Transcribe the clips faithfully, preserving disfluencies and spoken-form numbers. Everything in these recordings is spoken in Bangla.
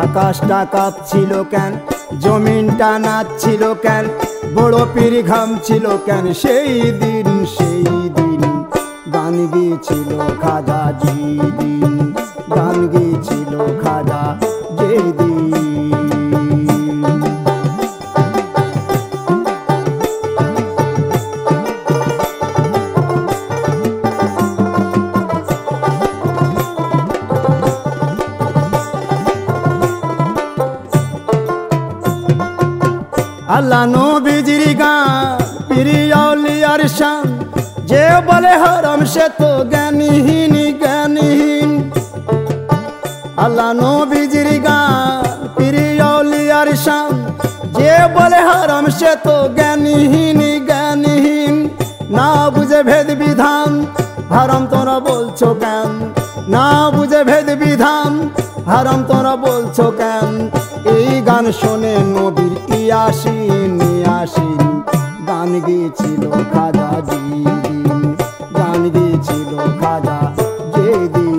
আকাশটা কাঁপছিল কেন, জমিনটা নাচছিল কেন, বড় পীর ঘামছিল কেন সেই দিন সেই দিন। গান গেয়েছিল খাজা যেদিন, গান গেয়েছিল খাজা যেদিন। আল্লাহ নবীজির গান পীর আউলিয়ার শান, যে বলে হারাম সে তো জ্ঞানহীন জ্ঞানহীন। আল্লাহ নবীজির গান পীর আউলিয়ার শান, যে বলে হারাম সে তো জ্ঞানহীন জ্ঞানহীন। না বুঝে ভেদ বিধান হারাম তোরা বলছো কেন, না বুঝে ভেদ বিধান হারাম তোরা বলছো কেন। এই গান শোনে নবীর ইয়াসিন ইয়াসিন। গান গেয়েছিল খাজা যেদিন, গান গেয়েছিল খাজা যেদিন।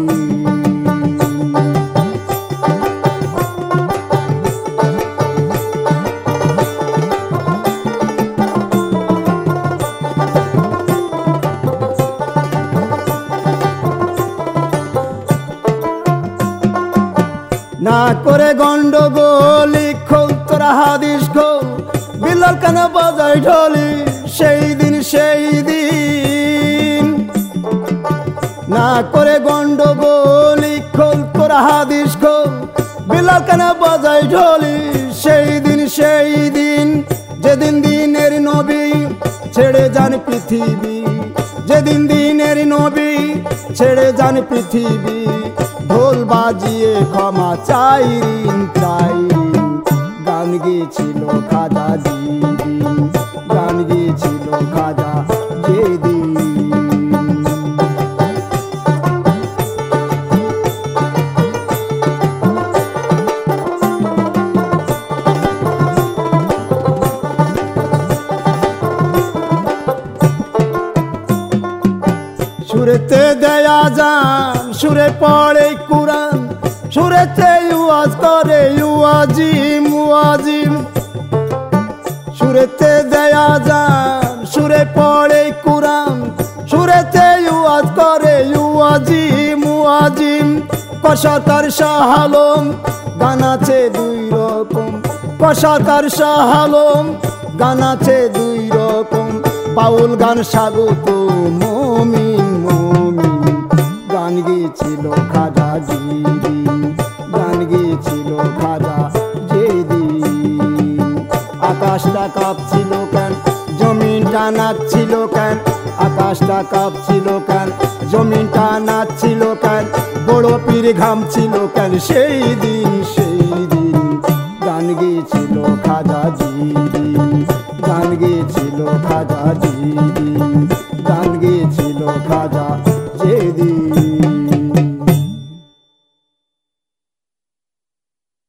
না করে গন্ডগোল খোল তোরা হাদিস খোল, বিলাল কেন বাজায় ঢোলি সেই দিন সেই দিন। না করে গন্ডগোল খোল তোরা হাদিস খোল, বিলাল কেন বাজায় ঢোলি সেই দিন সেই দিন। যেদিন দিনের নবী ছেড়ে যান পৃথিবী, যেদিন দিনের নবী ছেড়ে যান পৃথিবী, ঢোল বাজিয়ে ক্ষমা চাই ঋণ চাই ঋণ। গান গেয়েছিল খাজা যেদিন, গান গেয়েছিল খাজা যেদিন। সুরেতে দেয়া যান সুরে পড়ে কুরআন, সুরেতে ওয়াজ করে ওয়াজিম ওয়াজিম। সুরেতে দেয়া যান সুরে পড়ে কুরআন, সুরেতে ওয়াজ করে ওয়াজিম ওয়াজিম। কসাকার শাহ আলম গান আছে দুই রকম, কসাকার শাহ আলম গান আছে দুই রকম। বাউল গান স্বাগত মুমিন মুমিন। গান গেয়েছিল খাজা যেদিন, গান গেয়েছিল খাজা যেদিন। আকাশটা কাঁপছিল কেন, জমিনটা নাচছিল কেন, আকাশটা কাঁপছিল কেন, জমিনটা নাচছিল কেন, বড় পীর ঘামছিল কেন সেই দিন সেই দিন। গান গেয়েছিল খাজা যেদিন, গান গেয়েছিল খাজা যেদিন, গান গেয়েছিল খাজা